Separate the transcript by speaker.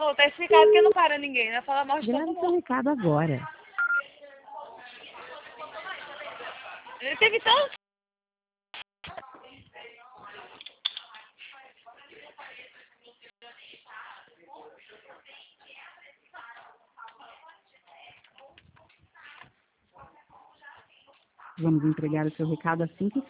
Speaker 1: Ô, tá explicado que não para ninguém, né? Fala mal de todo
Speaker 2: Grave seu
Speaker 1: mundo.
Speaker 2: recado agora.
Speaker 1: Ele teve tão...
Speaker 2: Vamos entregar o seu recado assim que